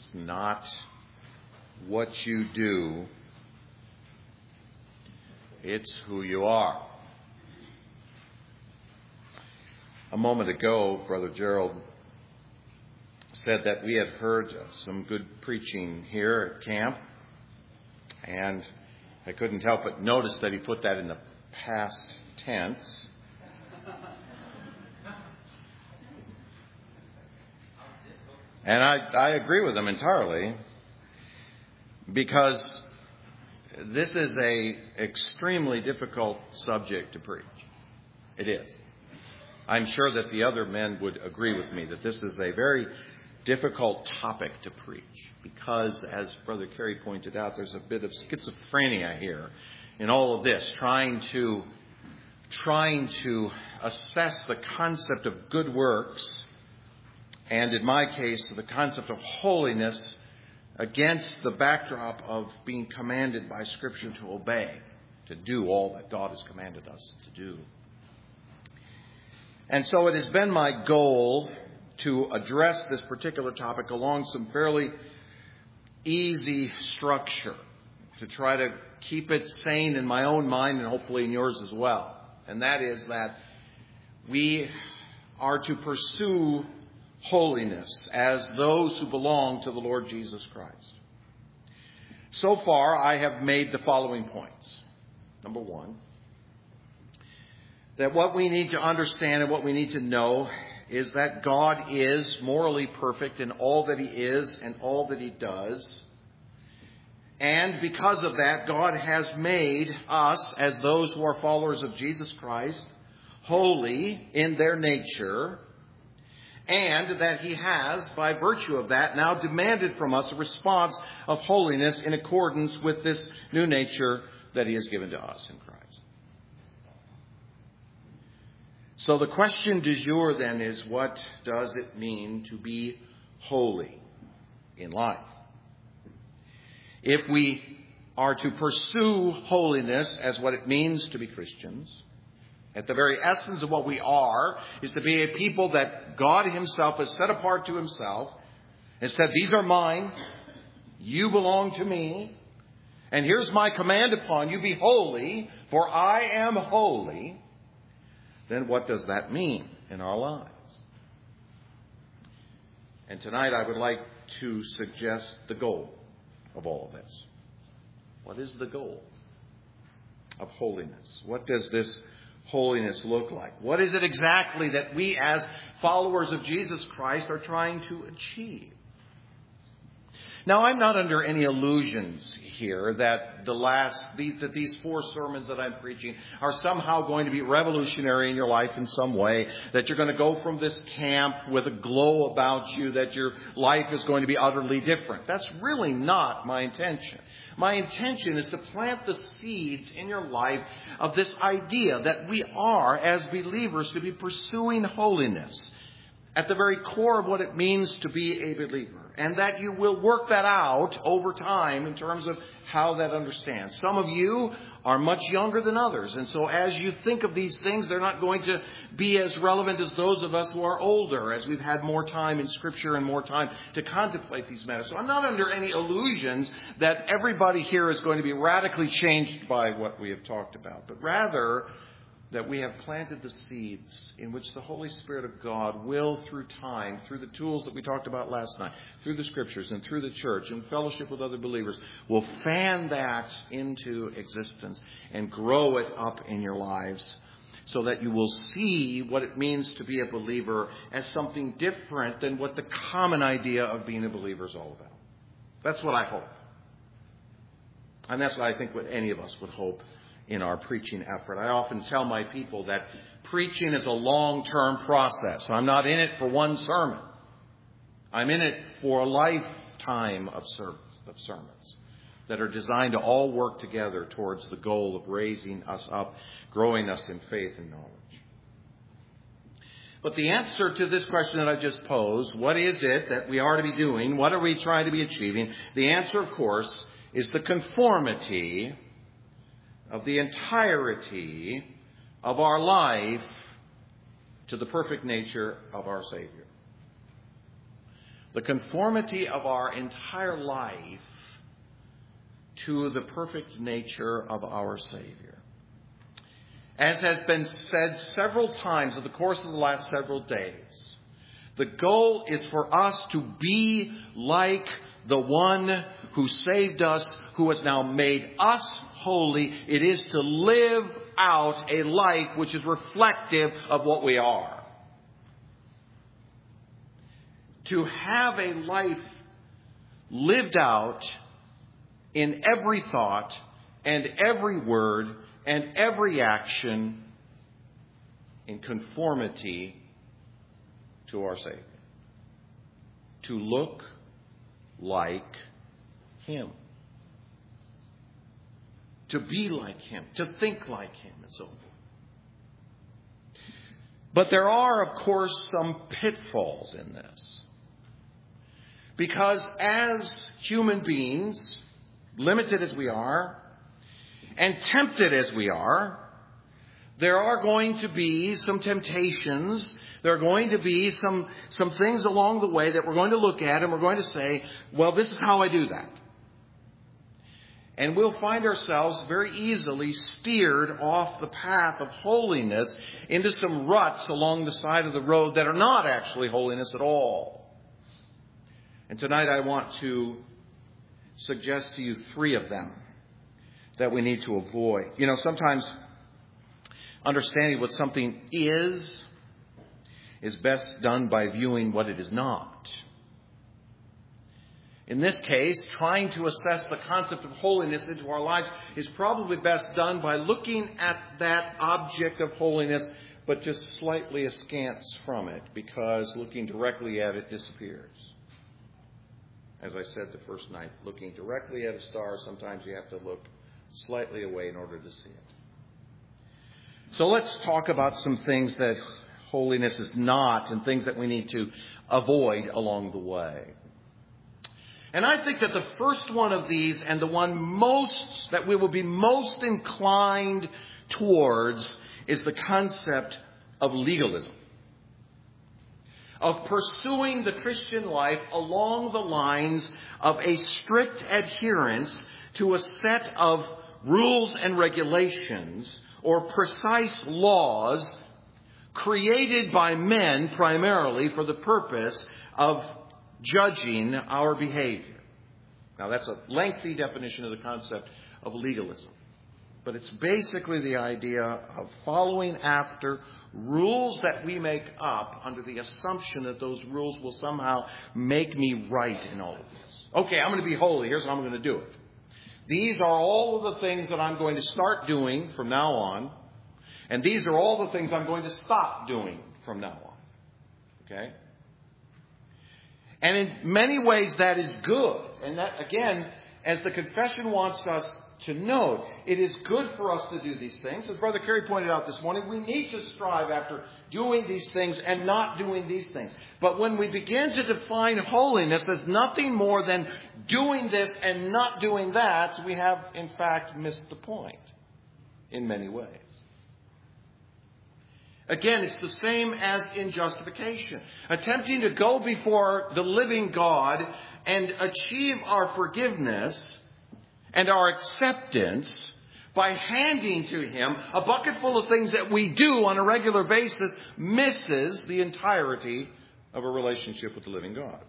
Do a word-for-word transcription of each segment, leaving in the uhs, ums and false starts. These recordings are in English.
It's not what you do. It's who you are. A moment ago, Brother Gerald said that we had heard some good preaching here at camp, and I couldn't help but notice that he put that in the past tense. And I, I agree with him entirely, because this is a extremely difficult subject to preach. It is. I'm sure that the other men would agree with me that this is a very difficult topic to preach, because, as Brother Carey pointed out, there's a bit of schizophrenia here in all of this, trying to trying to assess the concept of good works, and in my case, the concept of holiness, against the backdrop of being commanded by Scripture to obey, to do all that God has commanded us to do. And so it has been my goal to address this particular topic along some fairly easy structure, to try to keep it sane in my own mind and hopefully in yours as well. And that is that we are to pursue holiness as those who belong to the Lord Jesus Christ. So far, I have made the following points. Number one, that what we need to understand and what we need to know is that God is morally perfect in all that He is and all that He does. And because of that, God has made us, as those who are followers of Jesus Christ, holy in their nature, and that He has, by virtue of that, now demanded from us a response of holiness in accordance with this new nature that He has given to us in Christ. So the question du jour then is, what does it mean to be holy in life? If we are to pursue holiness as what it means to be Christians, at the very essence of what we are is to be a people that God Himself has set apart to Himself and said, these are mine, you belong to me, and here's my command upon you, be holy, for I am holy. Then what does that mean in our lives? And tonight I would like to suggest the goal of all of this. What is the goal of holiness? What does this holiness look like? What is it exactly that we as followers of Jesus Christ are trying to achieve? Now, I'm not under any illusions here that the last that these four sermons that I'm preaching are somehow going to be revolutionary in your life in some way, that you're going to go from this camp with a glow about you, that your life is going to be utterly different. That's really not my intention. My intention is to plant the seeds in your life of this idea that we are, as believers, to be pursuing holiness at the very core of what it means to be a believer, and that you will work that out over time in terms of how that understands. Some of you are much younger than others, and so as you think of these things, they're not going to be as relevant as those of us who are older, as we've had more time in Scripture and more time to contemplate these matters. So I'm not under any illusions that everybody here is going to be radically changed by what we have talked about, but rather that we have planted the seeds in which the Holy Spirit of God will, through time, through the tools that we talked about last night, through the Scriptures and through the church and fellowship with other believers, will fan that into existence and grow it up in your lives so that you will see what it means to be a believer as something different than what the common idea of being a believer is all about. That's what I hope. And that's what I think what any of us would hope in our preaching effort. I often tell my people that preaching is a long-term process. I'm not in it for one sermon. I'm in it for a lifetime of sermons that are designed to all work together towards the goal of raising us up, growing us in faith and knowledge. But the answer to this question that I just posed, what is it that we are to be doing? What are we trying to be achieving? The answer, of course, is the conformity of the entirety of our life to the perfect nature of our Savior. the conformity of our entire life to the perfect nature of our Savior. As has been said several times in the course of the last several days, the goal is for us to be like the one who saved us, who has now made us holy. It is to live out a life which is reflective of what we are. To have a life lived out in every thought and every word and every action in conformity to our Savior. To look like Him. To be like Him. To think like Him and so forth. But there are, of course, some pitfalls in this. Because as human beings, limited as we are, and tempted as we are, there are going to be some temptations. There are going to be some, some things along the way that we're going to look at and we're going to say, well, this is how I do that. And we'll find ourselves very easily steered off the path of holiness into some ruts along the side of the road that are not actually holiness at all. And tonight I want to suggest to you three of them that we need to avoid. You know, sometimes understanding what something is is best done by viewing what it is not. In this case, trying to assess the concept of holiness into our lives is probably best done by looking at that object of holiness, but just slightly askance from it, because looking directly at it disappears. As I said the first night, looking directly at a star, sometimes you have to look slightly away in order to see it. So let's talk about some things that holiness is not and things that we need to avoid along the way. And I think that the first one of these, and the one most that we will be most inclined towards, is the concept of legalism. Of pursuing the Christian life along the lines of a strict adherence to a set of rules and regulations or precise laws created by men primarily for the purpose of judging our behavior. Now, that's a lengthy definition of the concept of legalism. But it's basically the idea of following after rules that we make up under the assumption that those rules will somehow make me right in all of this. Okay, I'm going to be holy. Here's how I'm going to do it. These are all of the things that I'm going to start doing from now on. And these are all the things I'm going to stop doing from now on. Okay? And in many ways that is good. And that, again, as the confession wants us to note, it is good for us to do these things. As Brother Kerry pointed out this morning, we need to strive after doing these things and not doing these things. But when we begin to define holiness as nothing more than doing this and not doing that, we have, in fact, missed the point in many ways. Again, it's the same as in justification. Attempting to go before the living God and achieve our forgiveness and our acceptance by handing to Him a bucket full of things that we do on a regular basis misses the entirety of a relationship with the living God.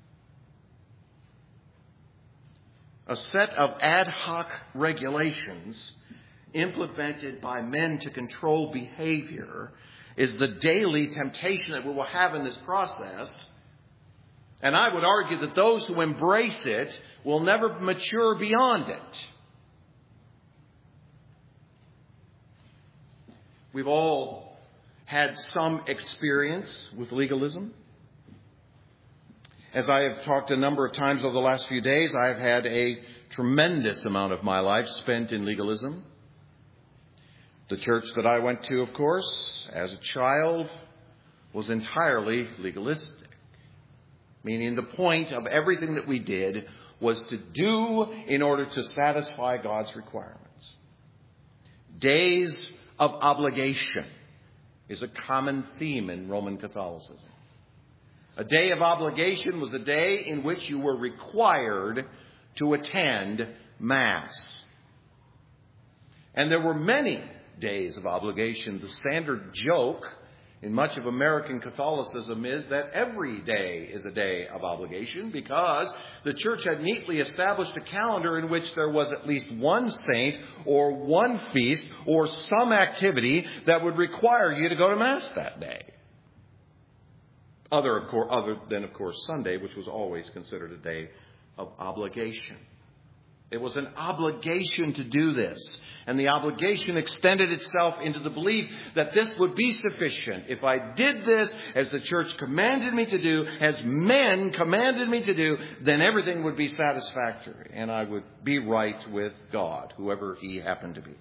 A set of ad hoc regulations implemented by men to control behavior is the daily temptation that we will have in this process. And I would argue that those who embrace it will never mature beyond it. We've all had some experience with legalism. As I have talked a number of times over the last few days, I have had a tremendous amount of my life spent in legalism. The church that I went to, of course, as a child, was entirely legalistic. Meaning the point of everything that we did was to do in order to satisfy God's requirements. Days of obligation is a common theme in Roman Catholicism. A day of obligation was a day in which you were required to attend Mass. And there were many days of obligation. The standard joke in much of American Catholicism is that every day is a day of obligation, because the Church had neatly established a calendar in which there was at least one saint or one feast or some activity that would require you to go to Mass that day. Other, of course, other than, of course, Sunday, which was always considered a day of obligation. It was an obligation to do this. And the obligation extended itself into the belief that this would be sufficient. If I did this as the Church commanded me to do, as men commanded me to do, then everything would be satisfactory. And I would be right with God, whoever He happened to be.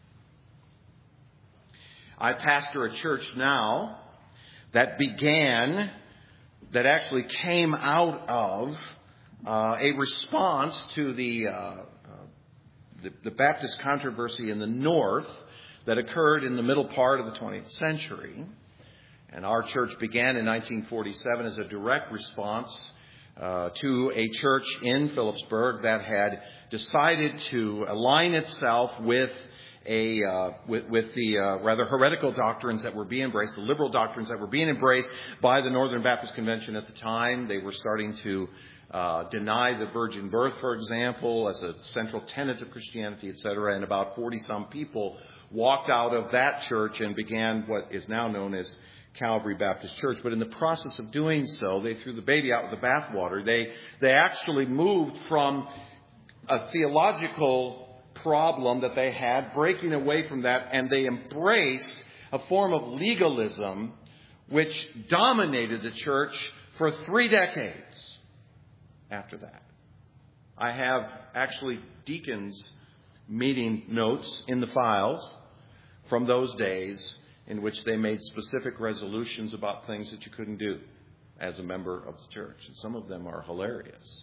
I pastor a church now that began, that actually came out of Uh, a response to the, uh, uh, the the Baptist controversy in the North that occurred in the middle part of the twentieth century. And our church began in nineteen forty-seven as a direct response uh, to a church in Phillipsburg that had decided to align itself with a uh, with, with the uh, rather heretical doctrines that were being embraced, the liberal doctrines that were being embraced by the Northern Baptist Convention at the time. They were starting to Uh, deny the virgin birth, for example, as a central tenet of Christianity, et cetera. And about forty-some people walked out of that church and began what is now known as Calvary Baptist Church. But in the process of doing so, they threw the baby out with the bathwater. They, they actually moved from a theological problem that they had, breaking away from that, and they embraced a form of legalism which dominated the church for three decades. After that, I have actually deacons' meeting notes in the files from those days in which they made specific resolutions about things that you couldn't do as a member of the church. And some of them are hilarious.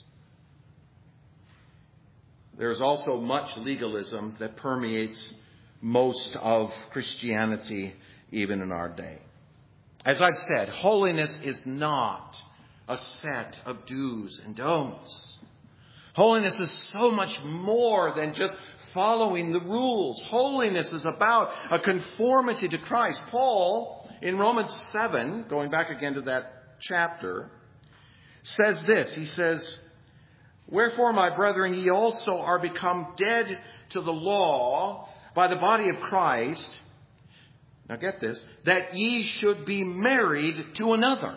There's also much legalism that permeates most of Christianity, even in our day. As I've said, holiness is not a set of do's and don'ts. Holiness is so much more than just following the rules. Holiness is about a conformity to Christ. Paul, in Romans seven, going back again to that chapter, says this. He says, "Wherefore, my brethren, ye also are become dead to the law by the body of Christ." Now get this. "That ye should be married to another."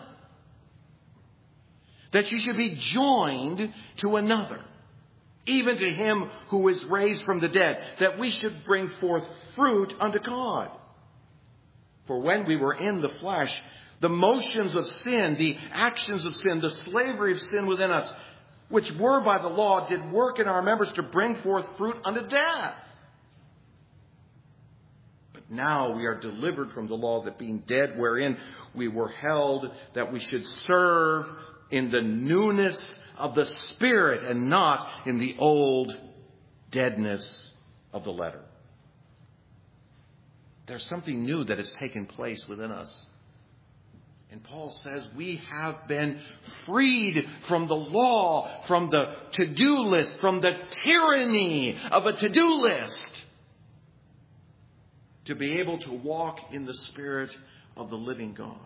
That you should be joined to another, even to Him who was raised from the dead, that we should bring forth fruit unto God. For when we were in the flesh, the motions of sin, the actions of sin, the slavery of sin within us, which were by the law, did work in our members to bring forth fruit unto death. But now we are delivered from the law, that being dead wherein we were held, that we should serve in the newness of the Spirit and not in the old deadness of the letter. There's something new that has taken place within us. And Paul says we have been freed from the law, from the to-do list, from the tyranny of a to-do list, to be able to walk in the Spirit of the living God.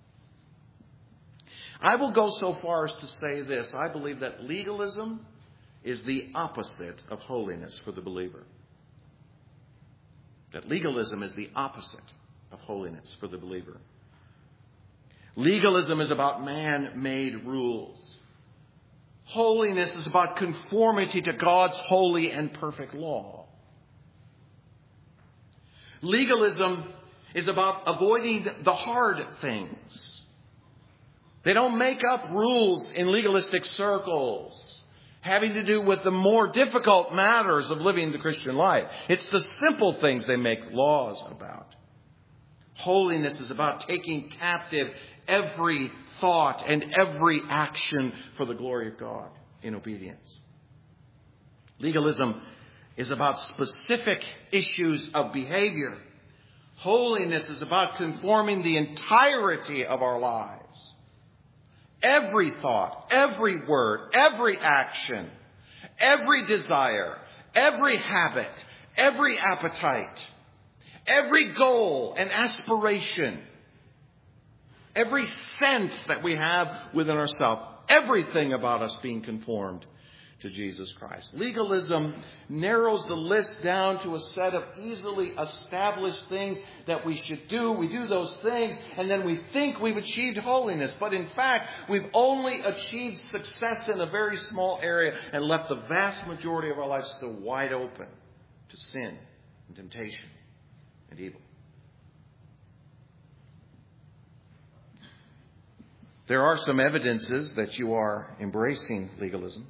I will go so far as to say this. I believe that legalism is the opposite of holiness for the believer. That legalism is the opposite of holiness for the believer. Legalism is about man-made rules. Holiness is about conformity to God's holy and perfect law. Legalism is about avoiding the hard things. They don't make up rules in legalistic circles having to do with the more difficult matters of living the Christian life. It's the simple things they make laws about. Holiness is about taking captive every thought and every action for the glory of God in obedience. Legalism is about specific issues of behavior. Holiness is about conforming the entirety of our lives. every thought, every word, every action, every desire, every habit, every appetite, every goal and aspiration, every sense that we have within ourselves, everything about us being conformed to Jesus Christ. Legalism narrows the list down to a set of easily established things that we should do. We do those things and then we think we've achieved holiness. But in fact, we've only achieved success in a very small area and left the vast majority of our lives still wide open to sin and temptation and evil. There are some evidences that you are embracing legalism.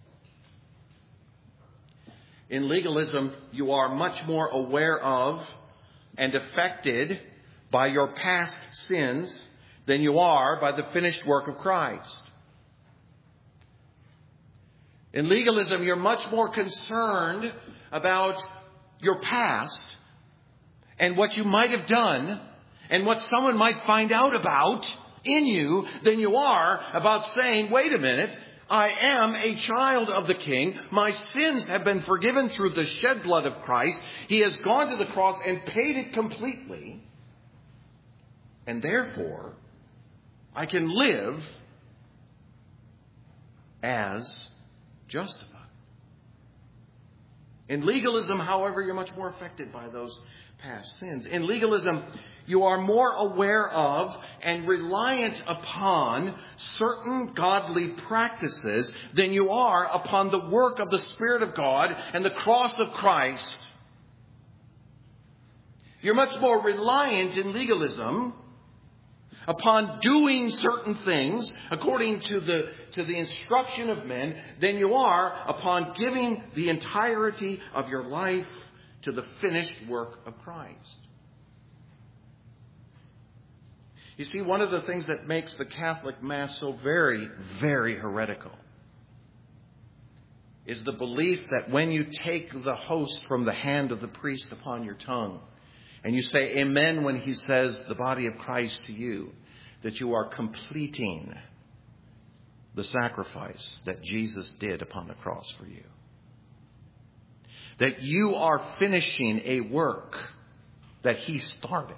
In legalism, you are much more aware of and affected by your past sins than you are by the finished work of Christ. In legalism, you're much more concerned about your past and what you might have done and what someone might find out about in you than you are about saying, wait a minute, I am a child of the King. My sins have been forgiven through the shed blood of Christ. He has gone to the cross and paid it completely. And therefore, I can live as justified. In legalism, however, you're much more affected by those past sins. In legalism, you are more aware of and reliant upon certain godly practices than you are upon the work of the Spirit of God and the cross of Christ. You're much more reliant in legalism upon doing certain things according to the, to the instruction of men than you are upon giving the entirety of your life to the finished work of Christ. You see, one of the things that makes the Catholic Mass so very, very heretical is the belief that when you take the host from the hand of the priest upon your tongue and you say amen when he says the body of Christ to you, that you are completing the sacrifice that Jesus did upon the cross for you. That you are finishing a work that he started.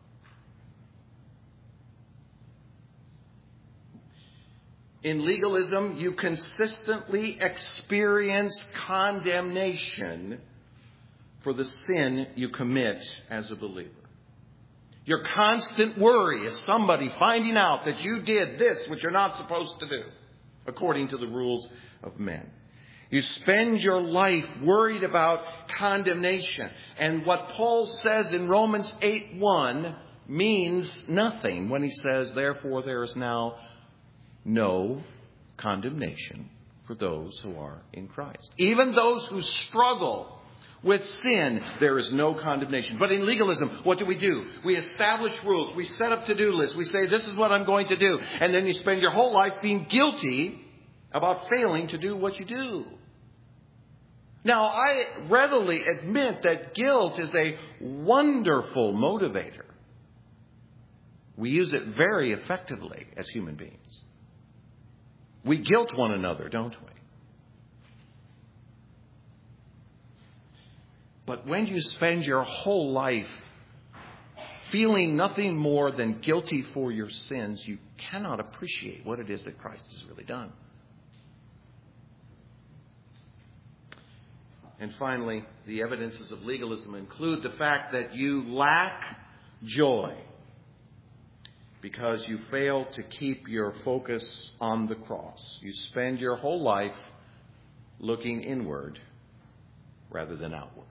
In legalism, you consistently experience condemnation for the sin you commit as a believer. Your constant worry is somebody finding out that you did this which you're not supposed to do, according to the rules of men. You spend your life worried about condemnation. And what Paul says in Romans eight one means nothing when he says, therefore there is now no condemnation for those who are in Christ. Even those who struggle with sin, there is no condemnation. But in legalism, what do we do? We establish rules. We set up to-do lists. We say, this is what I'm going to do. And then you spend your whole life being guilty about failing to do what you do. Now, I readily admit that guilt is a wonderful motivator. We use it very effectively as human beings. We guilt one another, don't we? But when you spend your whole life feeling nothing more than guilty for your sins, you cannot appreciate what it is that Christ has really done. And finally, the evidences of legalism include the fact that you lack joy because you fail to keep your focus on the cross. You spend your whole life looking inward rather than outward.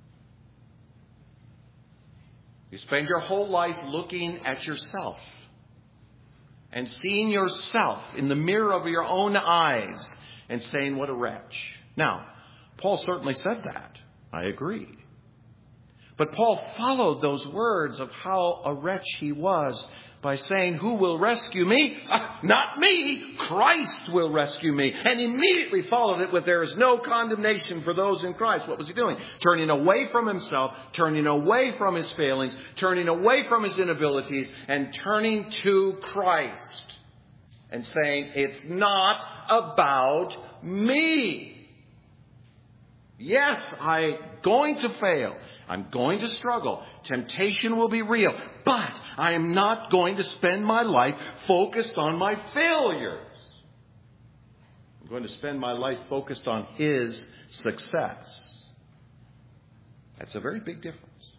You spend your whole life looking at yourself and seeing yourself in the mirror of your own eyes and saying, what a wretch. Now, Paul certainly said that. I agreed. But Paul followed those words of how a wretch he was by saying, who will rescue me? Uh, not me. Christ will rescue me. And immediately followed it with, there is no condemnation for those in Christ. What was he doing? Turning away from himself, turning away from his failings, turning away from his inabilities, and turning to Christ. and saying, it's not about me. Yes, I'm going to fail. I'm going to struggle. Temptation will be real. But I am not going to spend my life focused on my failures. I'm going to spend my life focused on His success. That's a very big difference.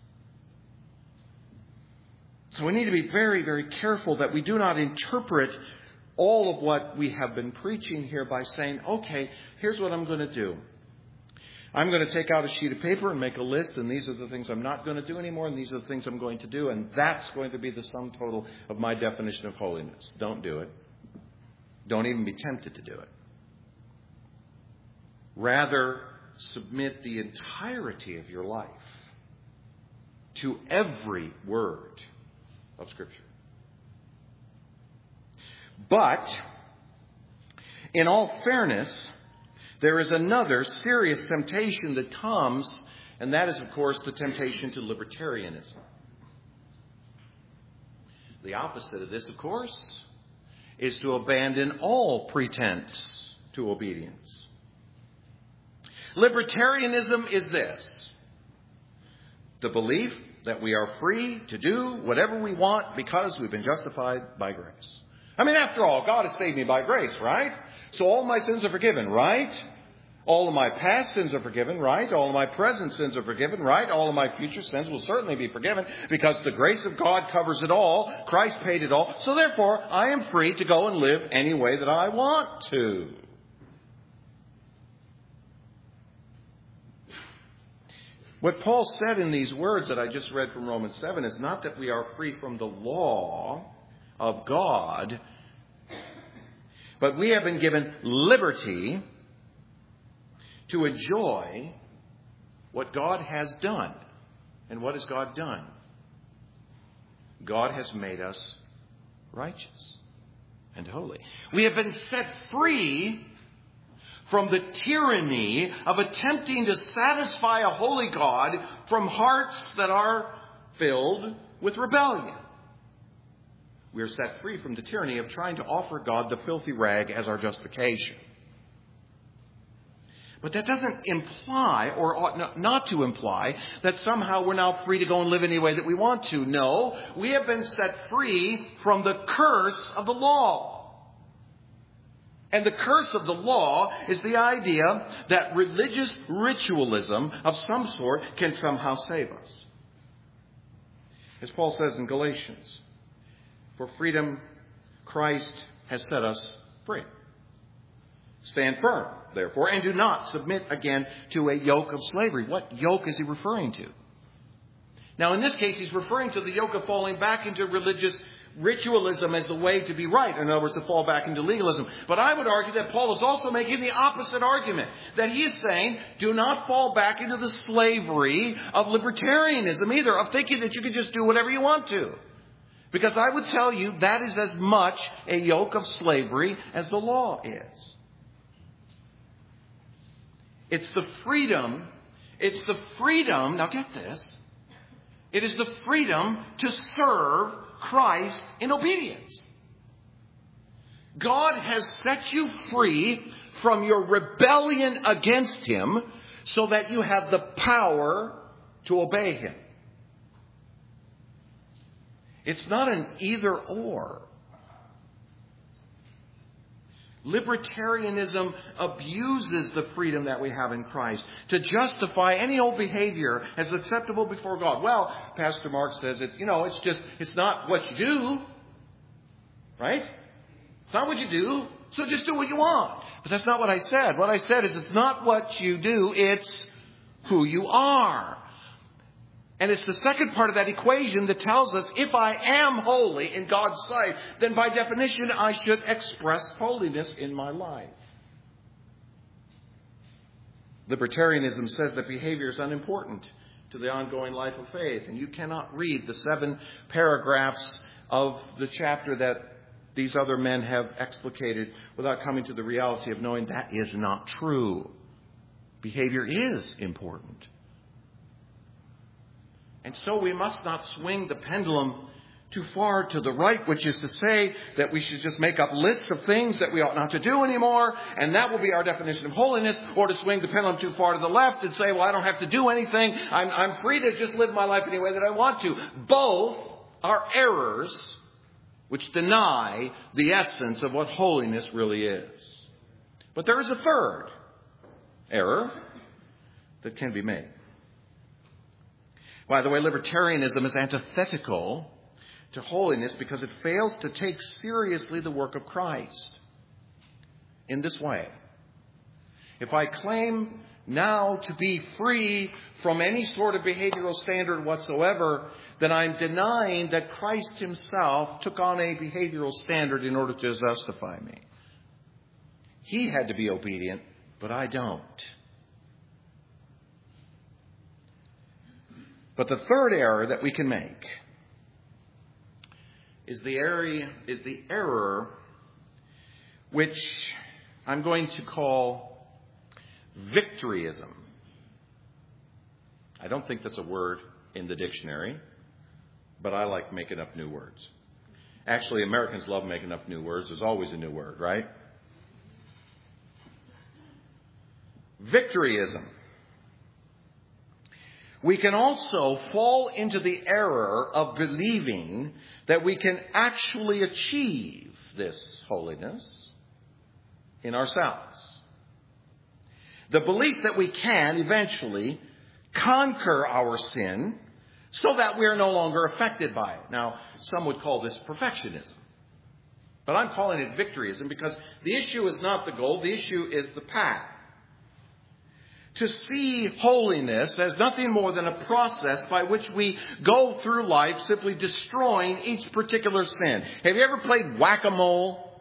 So we need to be very, very careful that we do not interpret all of what we have been preaching here by saying, okay, here's what I'm going to do. I'm going to take out a sheet of paper and make a list, and these are the things I'm not going to do anymore, and these are the things I'm going to do, and that's going to be the sum total of my definition of holiness. Don't do it. Don't even be tempted to do it. Rather, submit the entirety of your life to every word of Scripture. But, in all fairness, there is another serious temptation that comes, and that is, of course, the temptation to libertarianism. The opposite of this, of course, is to abandon all pretense to obedience. Libertarianism is this: the belief that we are free to do whatever we want because we've been justified by grace. I mean, after all, God has saved me by grace, right? So all my sins are forgiven, right? All of my past sins are forgiven, right? All of my present sins are forgiven, right? All of my future sins will certainly be forgiven because the grace of God covers it all. Christ paid it all. So therefore, I am free to go and live any way that I want to. What Paul said in these words that I just read from Romans seven is not that we are free from the law of God, but we have been given liberty to enjoy what God has done. And what has God done? God has made us righteous and holy. We have been set free from the tyranny of attempting to satisfy a holy God from hearts that are filled with rebellion. We are set free from the tyranny of trying to offer God the filthy rag as our justification. But that doesn't imply, or ought not to imply, that somehow we're now free to go and live any way that we want to. No, we have been set free from the curse of the law. And the curse of the law is the idea that religious ritualism of some sort can somehow save us. As Paul says in Galatians, for freedom, Christ has set us free. Stand firm, therefore, and do not submit again to a yoke of slavery. What yoke is he referring to? Now, in this case, he's referring to the yoke of falling back into religious ritualism as the way to be right. In other words, to fall back into legalism. But I would argue that Paul is also making the opposite argument. That he is saying, do not fall back into the slavery of libertarianism either, of thinking that you can just do whatever you want to. Because I would tell you that is as much a yoke of slavery as the law is. It's the freedom, it's the freedom, now get this, it is the freedom to serve Christ in obedience. God has set you free from your rebellion against Him so that you have the power to obey Him. It's not an either or. Libertarianism abuses the freedom that we have in Christ to justify any old behavior as acceptable before God. Well, Pastor Mark says it, you know, it's just, it's not what you do, right? It's not what you do, so just do what you want. But that's not what I said. What I said is it's not what you do, it's who you are. And it's the second part of that equation that tells us if I am holy in God's sight, then by definition I should express holiness in my life. Libertarianism says that behavior is unimportant to the ongoing life of faith. And you cannot read the seven paragraphs of the chapter that these other men have explicated without coming to the reality of knowing that is not true. Behavior is important. And so we must not swing the pendulum too far to the right, which is to say that we should just make up lists of things that we ought not to do anymore, and that will be our definition of holiness, or to swing the pendulum too far to the left and say, well, I don't have to do anything. I'm, I'm free to just live my life any way that I want to. Both are errors which deny the essence of what holiness really is. But there is a third error that can be made. By the way, libertarianism is antithetical to holiness because it fails to take seriously the work of Christ in this way. If I claim now to be free from any sort of behavioral standard whatsoever, then I'm denying that Christ himself took on a behavioral standard in order to justify me. He had to be obedient, but I don't. But the third error that we can make is the area is the error which I'm going to call victoryism. I don't think that's a word in the dictionary, but I like making up new words. Actually, Americans love making up new words. There's always a new word, right? Victoryism. We can also fall into the error of believing that we can actually achieve this holiness in ourselves. The belief that we can eventually conquer our sin so that we are no longer affected by it. Now, some would call this perfectionism. But I'm calling it victoryism because the issue is not the goal. The issue is the path. To see holiness as nothing more than a process by which we go through life simply destroying each particular sin. Have you ever played whack-a-mole?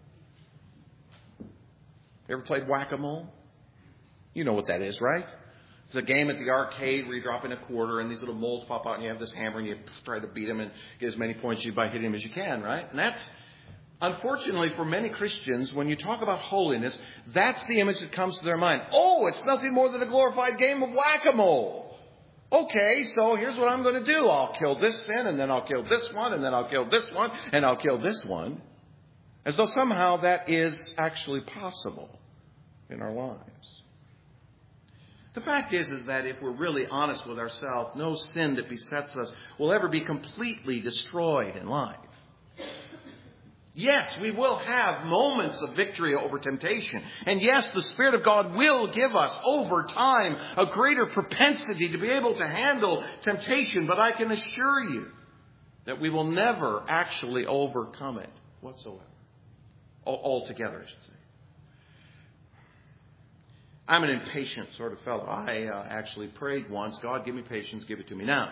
You ever played whack-a-mole? You know what that is, right? It's a game at the arcade where you drop in a quarter and these little moles pop out and you have this hammer and you try to beat them and get as many points by hitting them as you can, right? And that's, unfortunately, for many Christians, when you talk about holiness, that's the image that comes to their mind. Oh, it's nothing more than a glorified game of whack-a-mole. Okay, so here's what I'm going to do. I'll kill this sin, and then I'll kill this one, and then I'll kill this one, and I'll kill this one. As though somehow that is actually possible in our lives. The fact is, is that if we're really honest with ourselves, no sin that besets us will ever be completely destroyed in life. Yes, we will have moments of victory over temptation. And yes, the Spirit of God will give us over time a greater propensity to be able to handle temptation. But I can assure you that we will never actually overcome it whatsoever. Altogether, I should say. I'm an impatient sort of fellow. I uh, actually prayed once, God, give me patience, give it to me now.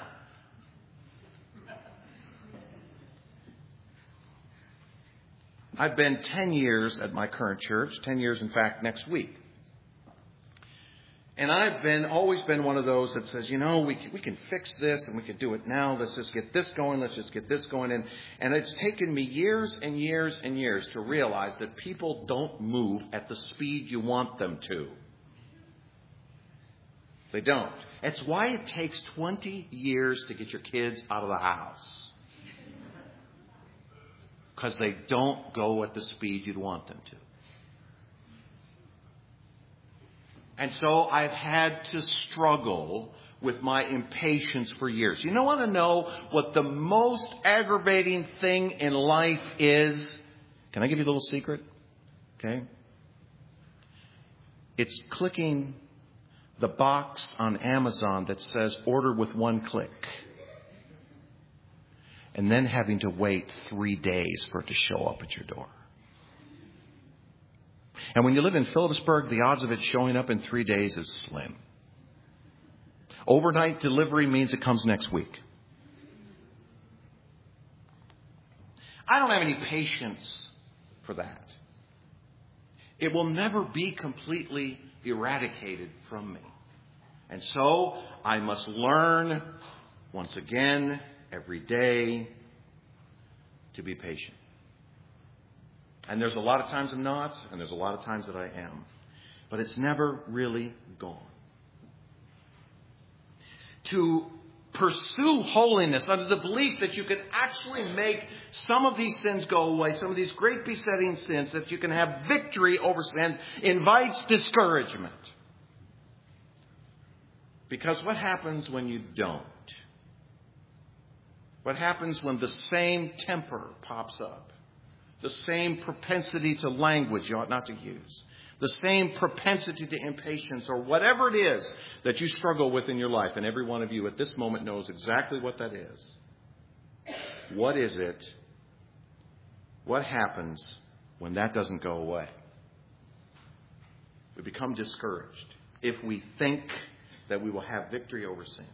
I've been ten years at my current church, ten years, in fact, next week. And I've been always been one of those that says, you know, we can, we can fix this and we can do it now. Let's just get this going. Let's just get this going. And, and it's taken me years and years and years to realize that people don't move at the speed you want them to. They don't. That's why it takes twenty years to get your kids out of the house. Because they don't go at the speed you'd want them to. And so I've had to struggle with my impatience for years. You want to know what the most aggravating thing in life is? Can I give you a little secret? Okay. It's clicking the box on Amazon that says order with one click. And then having to wait three days for it to show up at your door. And when you live in Phillipsburg, the odds of it showing up in three days is slim. Overnight delivery means it comes next week. I don't have any patience for that. It will never be completely eradicated from me. And so I must learn once again every day to be patient. And there's a lot of times I'm not, and there's a lot of times that I am. But it's never really gone. To pursue holiness under the belief that you can actually make some of these sins go away, some of these great besetting sins, that you can have victory over sin, invites discouragement. Because what happens when you don't? What happens when the same temper pops up? The same propensity to language you ought not to use. The same propensity to impatience, or whatever it is that you struggle with in your life. And every one of you at this moment knows exactly what that is. What is it? What happens when that doesn't go away? We become discouraged if we think that we will have victory over sin.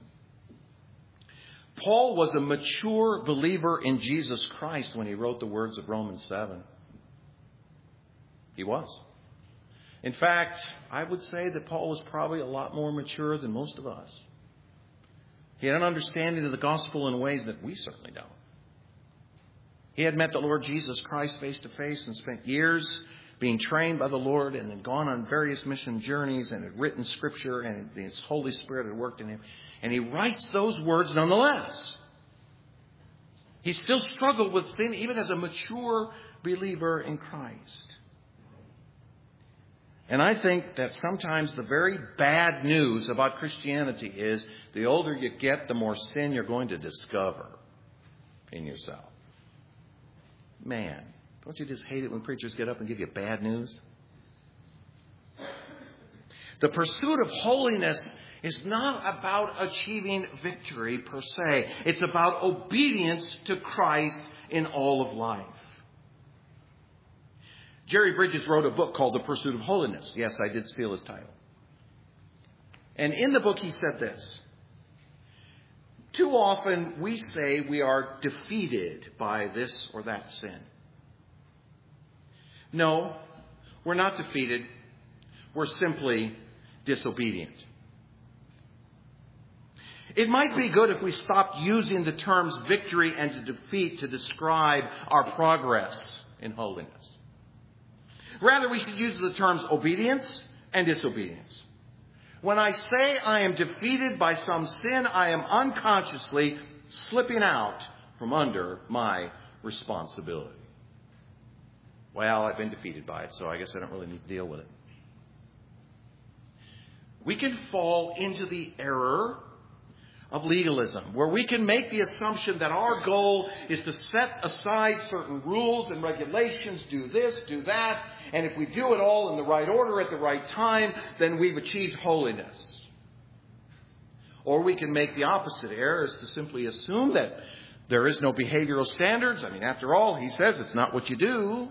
Paul was a mature believer in Jesus Christ when he wrote the words of Romans seven. He was. In fact, I would say that Paul was probably a lot more mature than most of us. He had an understanding of the gospel in ways that we certainly don't. He had met the Lord Jesus Christ face to face and spent years being trained by the Lord, and had gone on various mission journeys, and had written Scripture, and His Holy Spirit had worked in him. And he writes those words nonetheless. He still struggled with sin even as a mature believer in Christ. And I think that sometimes the very bad news about Christianity is the older you get, the more sin you're going to discover in yourself. Man, don't you just hate it when preachers get up and give you bad news? The pursuit of holiness is not about achieving victory per se. It's about obedience to Christ in all of life. Jerry Bridges wrote a book called The Pursuit of Holiness. Yes, I did steal his title. And in the book he said this: too often we say we are defeated by this or that sin. No, we're not defeated. We're simply disobedient. It might be good if we stopped using the terms victory and defeat to describe our progress in holiness. Rather, we should use the terms obedience and disobedience. When I say I am defeated by some sin, I am unconsciously slipping out from under my responsibility. Well, I've been defeated by it, so I guess I don't really need to deal with it. We can fall into the error of legalism, where we can make the assumption that our goal is to set aside certain rules and regulations, do this, do that, and if we do it all in the right order at the right time, then we've achieved holiness. Or we can make the opposite error, is to simply assume that there is no behavioral standards. I mean, after all, he says it's not what you do.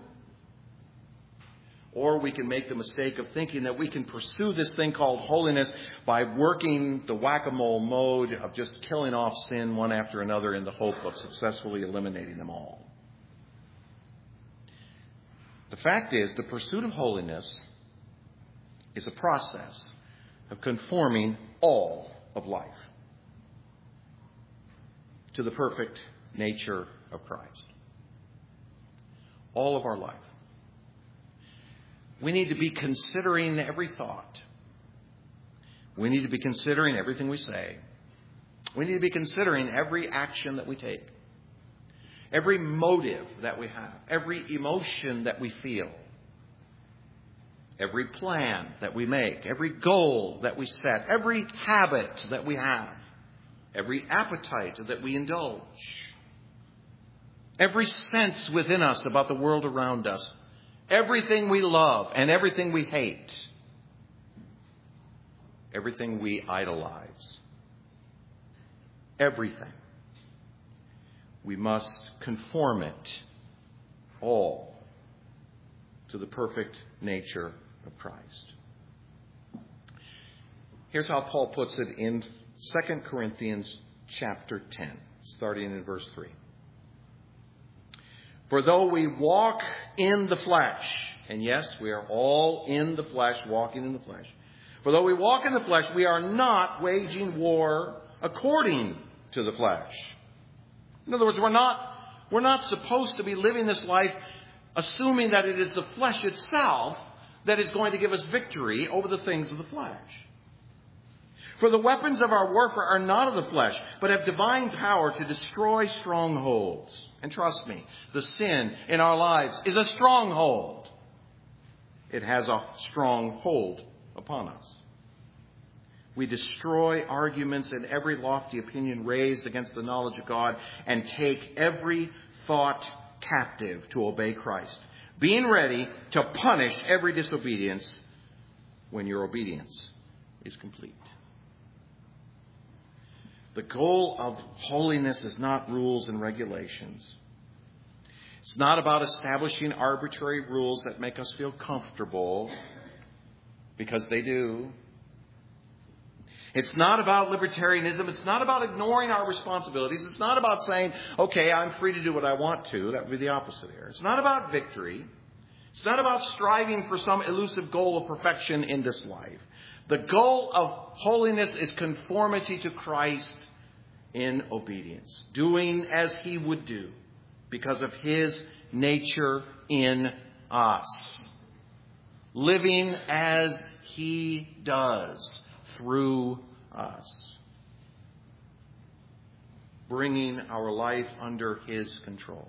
Or we can make the mistake of thinking that we can pursue this thing called holiness by working the whack-a-mole mode of just killing off sin one after another in the hope of successfully eliminating them all. The fact is, the pursuit of holiness is a process of conforming all of life to the perfect nature of Christ. All of our life. We need to be considering every thought. We need to be considering everything we say. We need to be considering every action that we take. Every motive that we have. Every emotion that we feel. Every plan that we make. Every goal that we set. Every habit that we have. Every appetite that we indulge. Every sense within us about the world around us. Everything we love and everything we hate. Everything we idolize. Everything. We must conform it all to the perfect nature of Christ. Here's how Paul puts it in Second Corinthians chapter ten, starting in verse three. For though we walk in the flesh, and yes, we are all in the flesh, walking in the flesh. For though we walk in the flesh, we are not waging war according to the flesh. In other words, we're not, we're not supposed to be living this life assuming that it is the flesh itself that is going to give us victory over the things of the flesh. For the weapons of our warfare are not of the flesh, but have divine power to destroy strongholds. And trust me, the sin in our lives is a stronghold. It has a strong hold upon us. We destroy arguments and every lofty opinion raised against the knowledge of God and take every thought captive to obey Christ, being ready to punish every disobedience when your obedience is complete. The goal of holiness is not rules and regulations. It's not about establishing arbitrary rules that make us feel comfortable, because they do. It's not about libertarianism. It's not about ignoring our responsibilities. It's not about saying, okay, I'm free to do what I want to. That would be the opposite here. It's not about victory. It's not about striving for some elusive goal of perfection in this life. The goal of holiness is conformity to Christ in obedience, doing as He would do because of His nature in us, living as He does through us, bringing our life under His control.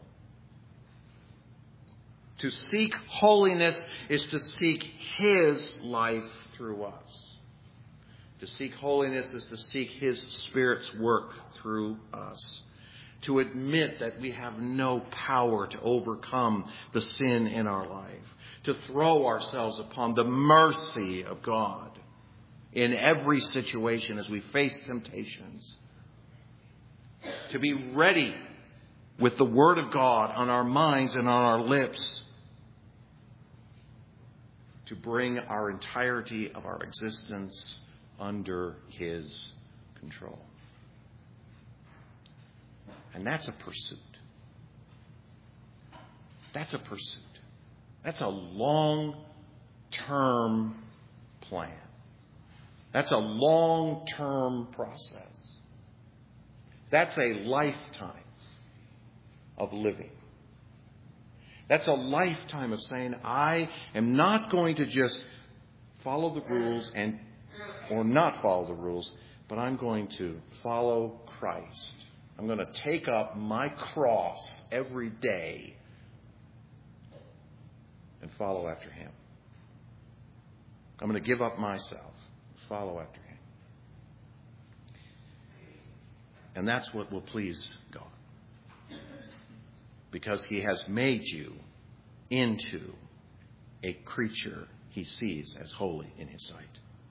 To seek holiness is to seek His life through us. To seek holiness is to seek His Spirit's work through us. To admit that we have no power to overcome the sin in our life. To throw ourselves upon the mercy of God in every situation as we face temptations. To be ready with the Word of God on our minds and on our lips. To bring our entirety of our existence under His control. And that's a pursuit. That's a pursuit. That's a long-term plan. That's a long-term process. That's a lifetime of living. That's a lifetime of saying, I am not going to just follow the rules and or not follow the rules, but I'm going to follow Christ. I'm going to take up my cross every day and follow after Him. I'm going to give up myself, follow after Him. And that's what will please God. Because He has made you into a creature He sees as holy in His sight.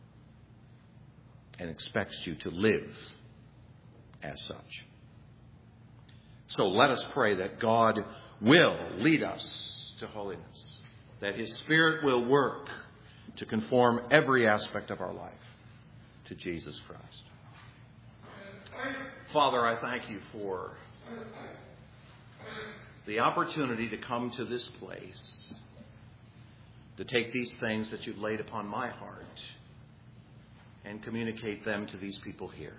And expects you to live as such. So let us pray that God will lead us to holiness. That His Spirit will work to conform every aspect of our life to Jesus Christ. Father, I thank You for the opportunity to come to this place, to take these things that You've laid upon my heart and communicate them to these people here.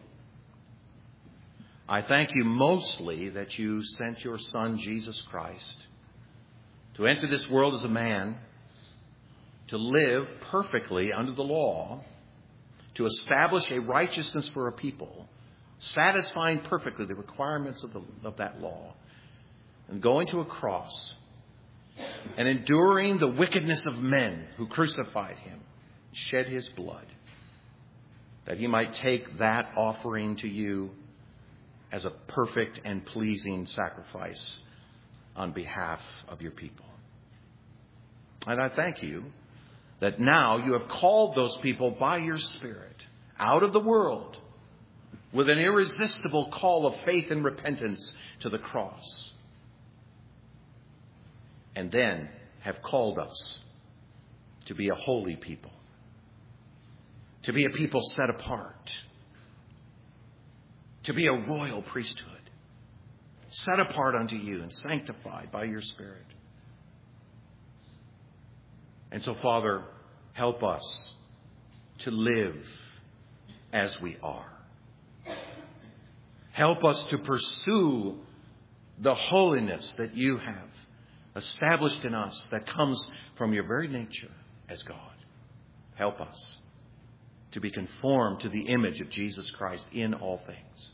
I thank You mostly that You sent Your Son, Jesus Christ, to enter this world as a man, to live perfectly under the law, to establish a righteousness for a people, satisfying perfectly the requirements of, the, of that law, and going to a cross and enduring the wickedness of men who crucified Him, shed His blood, that He might take that offering to You as a perfect and pleasing sacrifice on behalf of Your people. And I thank You that now You have called those people by Your Spirit out of the world with an irresistible call of faith and repentance to the cross. And then have called us to be a holy people. To be a people set apart. To be a royal priesthood. Set apart unto You and sanctified by Your Spirit. And so, Father, help us to live as we are. Help us to pursue the holiness that You have established in us that comes from Your very nature as God. Help us. to be conformed to the image of Jesus Christ in all things.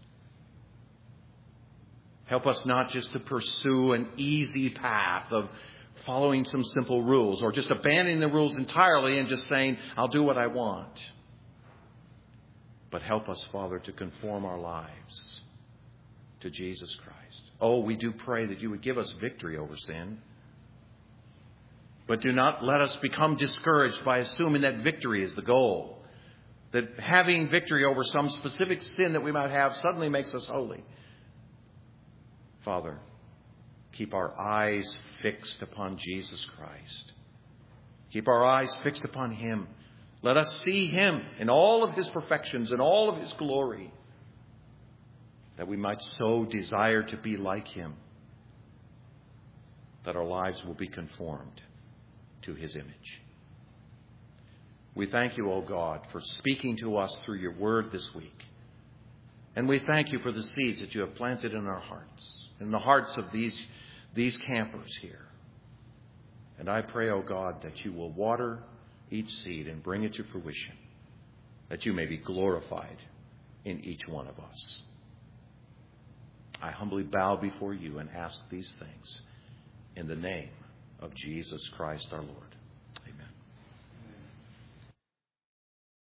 Help us not just to pursue an easy path of following some simple rules or just abandoning the rules entirely and just saying, I'll do what I want. But help us, Father, to conform our lives to Jesus Christ. Oh, we do pray that you would give us victory over sin. But do not let us become discouraged by assuming that victory is the goal. That having victory over some specific sin that we might have suddenly makes us holy. Father, keep our eyes fixed upon Jesus Christ. Keep our eyes fixed upon Him. Let us see Him in all of His perfections and all of His glory, that we might so desire to be like Him, that our lives will be conformed to His image. We thank you, O God, for speaking to us through your word this week. And we thank you for the seeds that you have planted in our hearts, in the hearts of these, these campers here. And I pray, O God, that you will water each seed and bring it to fruition, that you may be glorified in each one of us. I humbly bow before you and ask these things in the name of Jesus Christ our Lord.